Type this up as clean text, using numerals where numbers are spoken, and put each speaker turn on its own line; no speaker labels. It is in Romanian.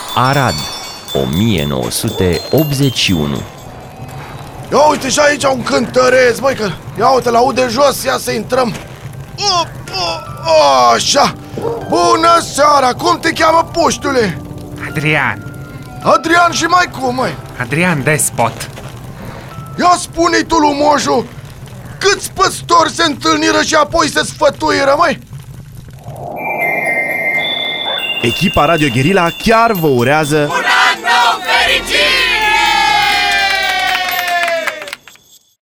Arad, 1981.
Ia uite și aici un cântăreț, băi, că ia uite, l-aud de jos, ia să intrăm. Așa. Bună seara, cum te cheamă, puștule?
Adrian.
Adrian și mai cum, măi?
Adrian Despot.
Ia spune-i tu lui Mojo, câți păstori se întâlniră și apoi se sfătuiră, măi?
Echipa Radio Guerilla chiar vă urează